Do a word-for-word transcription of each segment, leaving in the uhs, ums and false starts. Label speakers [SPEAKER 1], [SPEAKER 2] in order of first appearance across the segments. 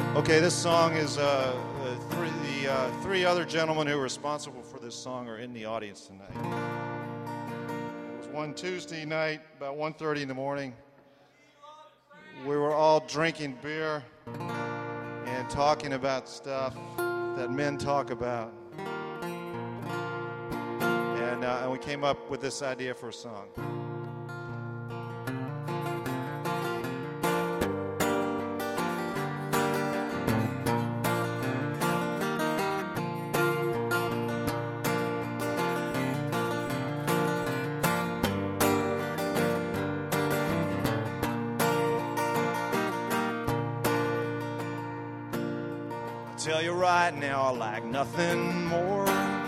[SPEAKER 1] Okay, this song is uh, uh, three, the uh, three other gentlemen who are responsible for this song are in the audience tonight. It was one Tuesday night, about one thirty in the morning. We were all drinking beer and talking about stuff that men talk about. And, uh, and we came up with this idea for a song. Tell you right now, I like nothing more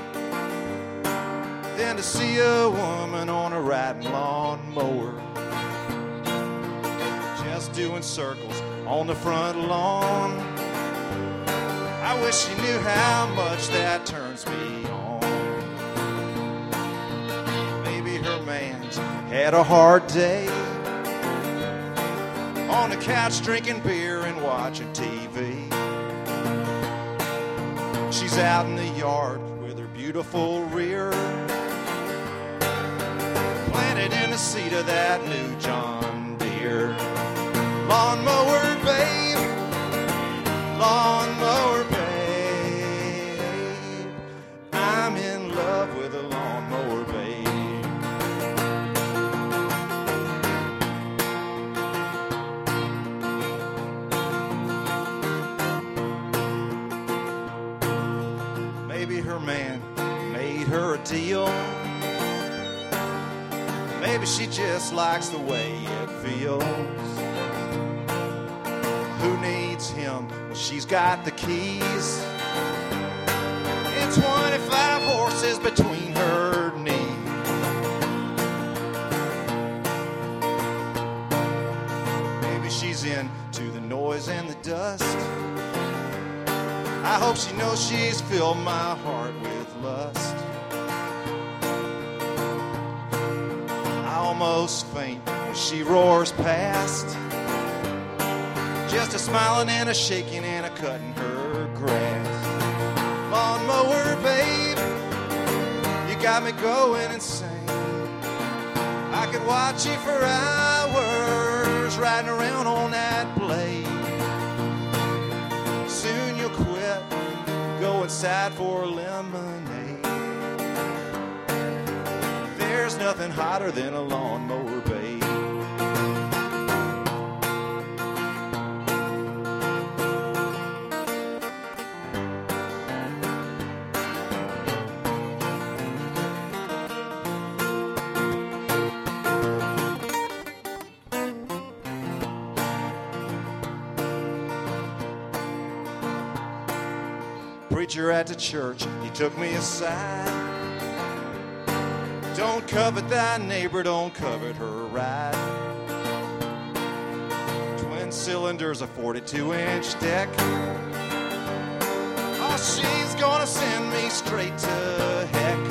[SPEAKER 1] than to see a woman on a riding lawnmower, just doing circles on the front lawn. I wish she knew how much that turns me on. Maybe her man's had a hard day on the couch drinking beer and watching T V. She's out in the yard with her beautiful rear planted in the seat of that new John Deere. Lawnmower babe, lawnmower babe, I'm in love with a lawnmower babe. Maybe her man made her a deal. Maybe she just likes the way it feels. Who needs him when she's got the keys and twenty-five horses between her knees? Maybe she's into the noise and the dust. I hope she knows she's filled my heart with lust. I almost faint when she roars past, just a smiling and a shaking and a cutting her grass. Lawnmower babe, you got me going insane. I could watch you for hours riding around on that blade. Soon you'll quit, go inside for lemonade. There's nothing hotter than a lawnmower babe. Preacher at the church, he took me aside. Don't covet thy neighbor, don't covet her ride. Twin cylinders, a forty-two inch deck. Oh, she's gonna send me straight to heck.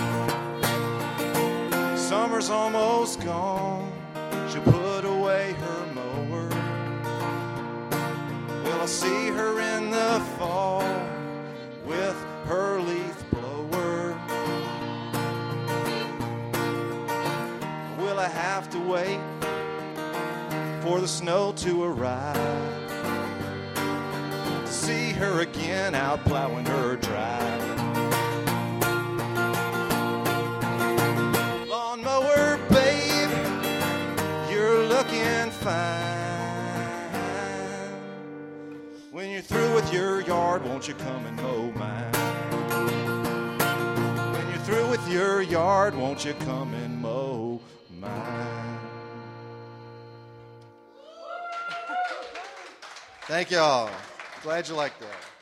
[SPEAKER 1] Summer's almost gone, she'll put away her mower. Will I see her in the fall with her leaf blower? Will I have to wait for the snow to arrive to see her again out plowing her drive? Lawnmower babe, you're looking fine. When you're through with your yard, won't you come and mow mine? When you're through with your yard, won't you come and mow mine? Thank y'all. Glad you liked that.